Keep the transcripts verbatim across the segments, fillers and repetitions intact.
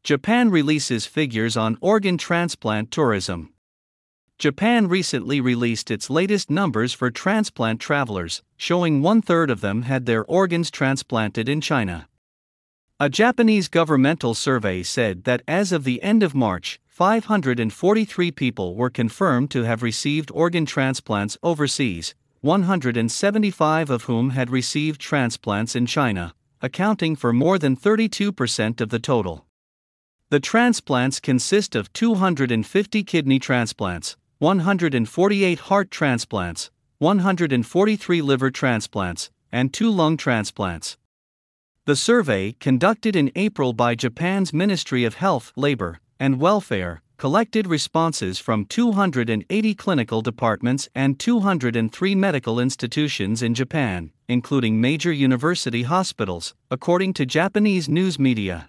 Japan releases figures on organ transplant tourism. Japan recently released its latest numbers for transplant travelers, showing one-third of them had their organs transplanted in China. A Japanese governmental survey said that as of the end of March, five hundred forty-three people were confirmed to have received organ transplants overseas, one hundred seventy-five of whom had received transplants in China, accounting for more than thirty-two percent of the total. The transplants consist of two hundred fifty kidney transplants, one hundred forty-eight heart transplants, one hundred forty-three liver transplants, and two lung transplants. The survey, conducted in April by Japan's Ministry of Health, Labor, and Welfare, collected responses from two hundred eighty clinical departments and two hundred three medical institutions in Japan, including major university hospitals, according to Japanese news media.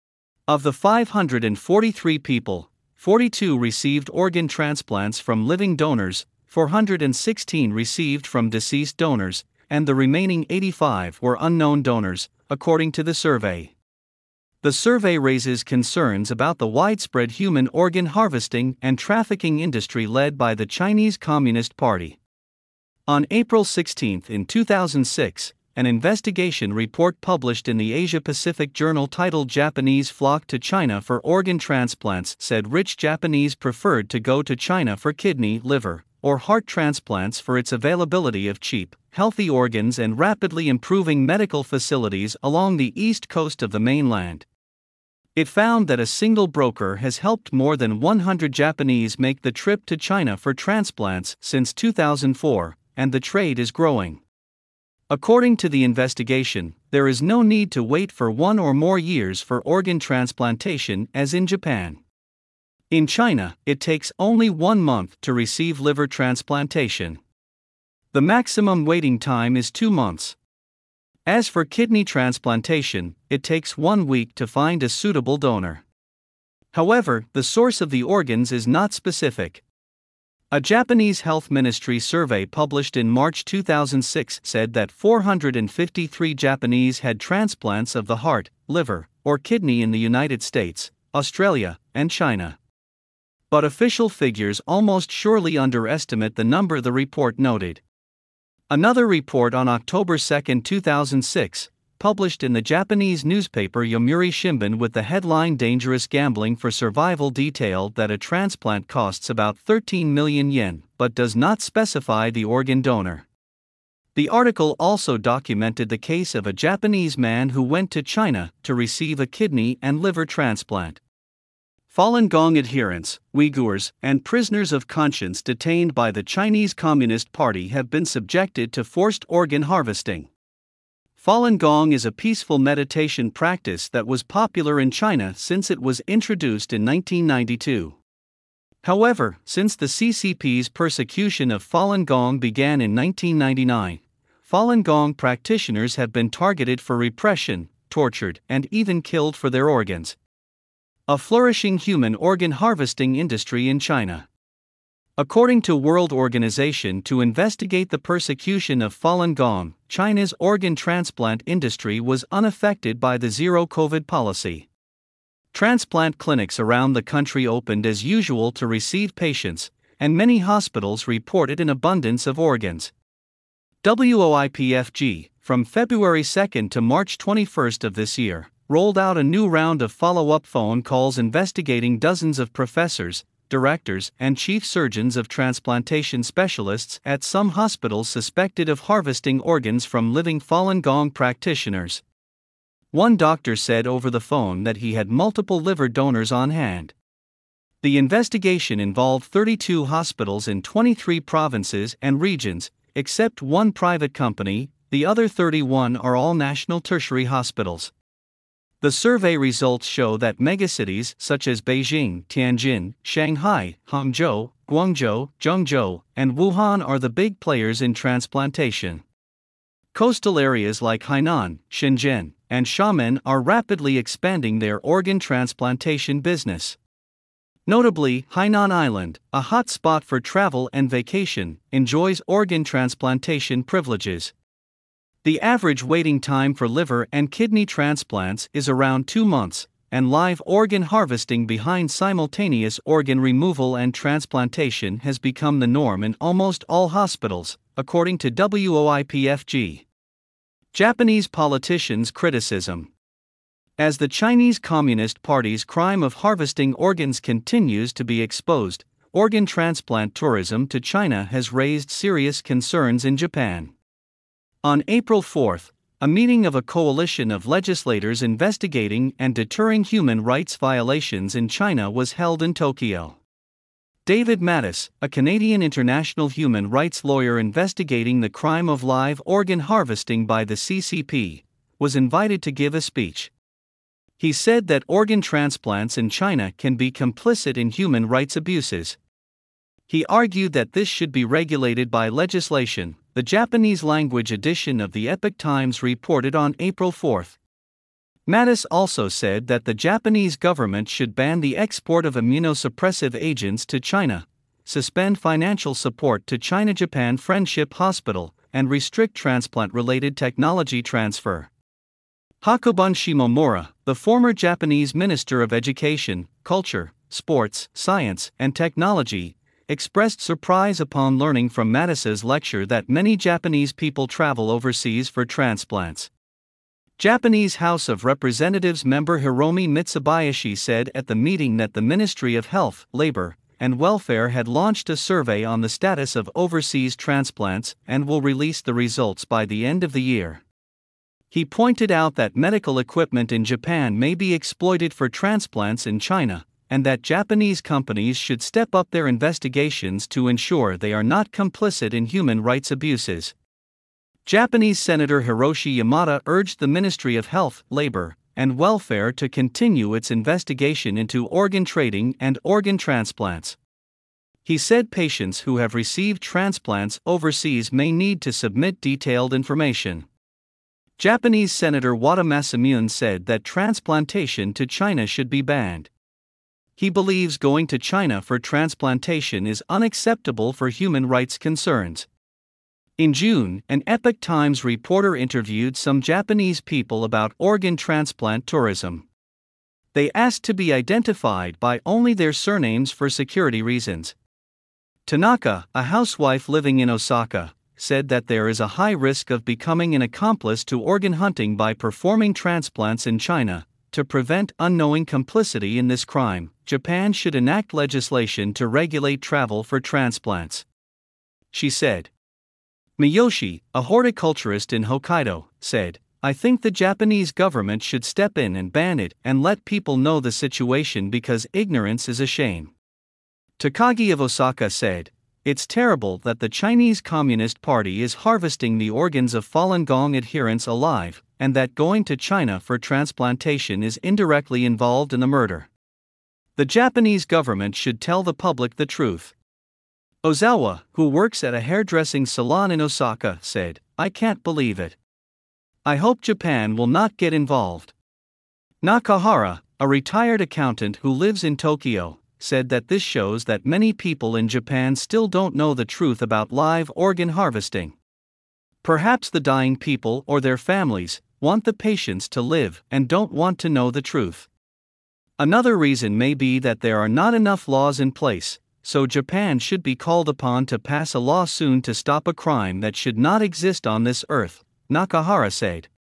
Of the five hundred forty-three people, forty-two received organ transplants from living donors, four hundred sixteen received from deceased donors, and the remaining eighty-five were unknown donors, according to the survey. The survey raises concerns about the widespread human organ harvesting and trafficking industry led by the Chinese Communist Party. On April sixteenth in two thousand six, an investigation report published in the Asia-Pacific Journal titled "Japanese Flock to China for Organ Transplants" said rich Japanese preferred to go to China for kidney, liver, or heart transplants for its availability of cheap, healthy organs and rapidly improving medical facilities along the east coast of the mainland. It found that a single broker has helped more than one hundred Japanese make the trip to China for transplants since two thousand four, and the trade is growing. According to the investigation, there is no need to wait for one or more years for organ transplantation as in Japan. In China, it takes only one month to receive liver transplantation. The maximum waiting time is two months. As for kidney transplantation, it takes one week to find a suitable donor. However, the source of the organs is not specific. A Japanese health ministry survey published in March two thousand six said that four hundred fifty-three Japanese had transplants of the heart, liver, or kidney in the United States, Australia, and China. But official figures almost surely underestimate the number, the report noted. Another report on October second two thousand six, published in the Japanese newspaper Yomiuri Shimbun with the headline "Dangerous Gambling for Survival" detailed that a transplant costs about thirteen million yen, but does not specify the organ donor. The article also documented the case of a Japanese man who went to China to receive a kidney and liver transplant. Falun Gong adherents, Uyghurs, and prisoners of conscience detained by the Chinese Communist Party have been subjected to forced organ harvesting. Falun Gong is a peaceful meditation practice that was popular in China since it was introduced in nineteen ninety-two. However, since the C C P's persecution of Falun Gong began in nineteen ninety-nine, Falun Gong practitioners have been targeted for repression, tortured, and even killed for their organs. A flourishing human organ harvesting industry in China. According to World Organization to investigate the persecution of Falun Gong, China's organ transplant industry was unaffected by the zero-COVID policy. Transplant clinics around the country opened as usual to receive patients, and many hospitals reported an abundance of organs. W O I P F G, from February second to March twenty-first of this year, rolled out a new round of follow-up phone calls investigating dozens of professors, directors, and chief surgeons of transplantation specialists at some hospitals suspected of harvesting organs from living Falun Gong practitioners. One doctor said over the phone that he had multiple liver donors on hand. The investigation involved thirty-two hospitals in twenty-three provinces and regions, except one private company. The other thirty-one are all national tertiary hospitals. The survey results show that megacities such as Beijing, Tianjin, Shanghai, Hangzhou, Guangzhou, Zhengzhou, and Wuhan are the big players in transplantation. Coastal areas like Hainan, Shenzhen, and Xiamen are rapidly expanding their organ transplantation business. Notably, Hainan Island, a hot spot for travel and vacation, enjoys organ transplantation privileges. The average waiting time for liver and kidney transplants is around two months, and live organ harvesting behind simultaneous organ removal and transplantation has become the norm in almost all hospitals, according to WOIPFG. Japanese politicians' criticism. As the Chinese Communist Party's crime of harvesting organs continues to be exposed, organ transplant tourism to China has raised serious concerns in Japan. On April fourth, a meeting of a coalition of legislators investigating and deterring human rights violations in China was held in Tokyo. David Mattis, a Canadian international human rights lawyer investigating the crime of live organ harvesting by the C C P, was invited to give a speech. He said that organ transplants in China can be complicit in human rights abuses. He argued that this should be regulated by legislation, the Japanese language edition of the Epoch Times reported on April fourth. Mattis also said that the Japanese government should ban the export of immunosuppressive agents to China, suspend financial support to China-Japan Friendship Hospital, and restrict transplant-related technology transfer. Hakobun Shimomura, the former Japanese Minister of Education, Culture, Sports, Science, and Technology, expressed surprise upon learning from Mattis's lecture that many Japanese people travel overseas for transplants. Japanese House of Representatives member Hiromi Mitsubayashi said at the meeting that the Ministry of Health, Labor, and Welfare had launched a survey on the status of overseas transplants and will release the results by the end of the year. He pointed out that medical equipment in Japan may be exploited for transplants in China, and that Japanese companies should step up their investigations to ensure they are not complicit in human rights abuses. Japanese Senator Hiroshi Yamada urged the Ministry of Health, Labor, and Welfare to continue its investigation into organ trading and organ transplants. He said patients who have received transplants overseas may need to submit detailed information. Japanese Senator Wada Masamune said that transplantation to China should be banned. He believes going to China for transplantation is unacceptable for human rights concerns. In June, an Epoch Times reporter interviewed some Japanese people about organ transplant tourism. They asked to be identified by only their surnames for security reasons. Tanaka, a housewife living in Osaka, said that there is a high risk of becoming an accomplice to organ hunting by performing transplants in China. To prevent unknowing complicity in this crime, Japan should enact legislation to regulate travel for transplants, she said. Miyoshi, a horticulturist in Hokkaido, said, "I think the Japanese government should step in and ban it and let people know the situation because ignorance is a shame." Takagi of Osaka said, "It's terrible that the Chinese Communist Party is harvesting the organs of Falun Gong adherents alive, and that going to China for transplantation is indirectly involved in the murder. The Japanese government should tell the public the truth." Ozawa, who works at a hairdressing salon in Osaka, said, "I can't believe it. I hope Japan will not get involved." Nakahara, a retired accountant who lives in Tokyo, said that this shows that many people in Japan still don't know the truth about live organ harvesting. Perhaps the dying people or their families want the patients to live and don't want to know the truth. Another reason may be that there are not enough laws in place, so Japan should be called upon to pass a law soon to stop a crime that should not exist on this earth, Nakahara said.